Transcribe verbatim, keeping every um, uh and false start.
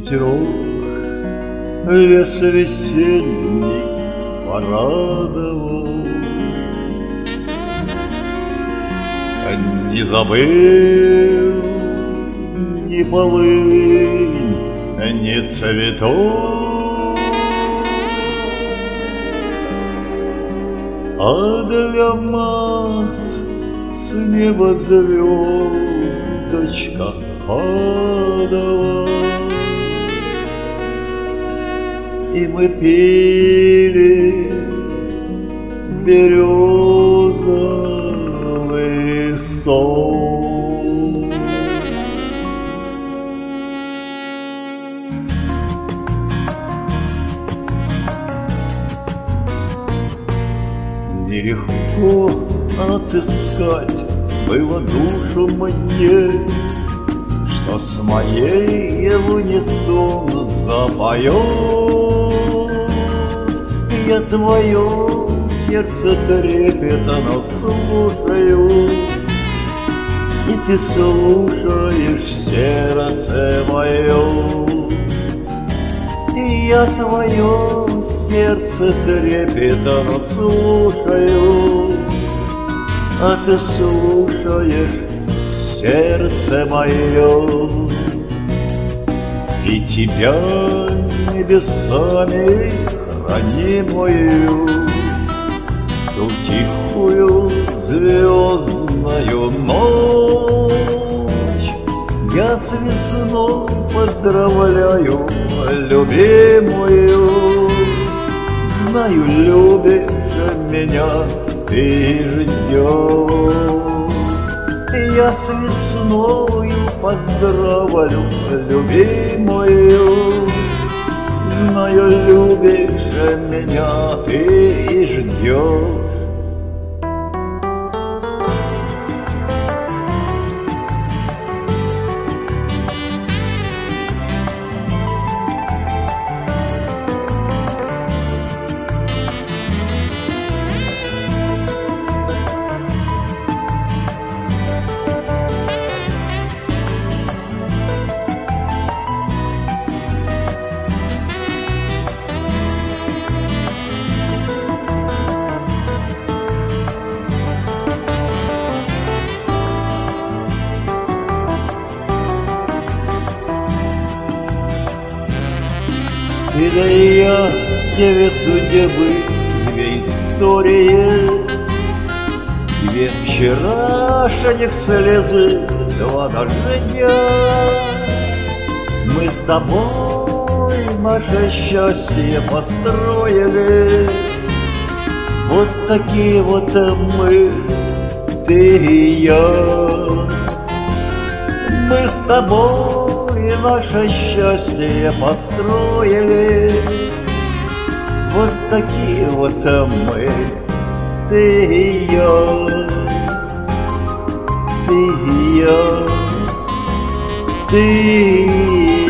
ветерок лес весенний порадовал. Не забыл ни полынь, ни цветов, а для масс с неба звездочка падала. И мы пили березовый сон. Нелегко отыскать было душу мне, что с моей в унисон запоет. Я твое сердце трепетно слушаю, и ты слушаешь сердце мое. И я твое сердце трепетно слушаю, а ты слушаешь сердце мое. И тебя небесами хранимую, ту тихую звездную ночь я с весной поздравляю любимую. Знаю, любишь меня ты ждешь. Я с весною поздравлю любимую. Знаю, любишь меня ты и ждешь. И да и я, две судьбы, две истории, две вчерашних слезы, два дождя. Мы с тобой наше счастье построили, вот такие вот мы, ты и я. Мы с тобой и наше счастье построили, вот такие вот мы, ты и я, ты и я, ты и я.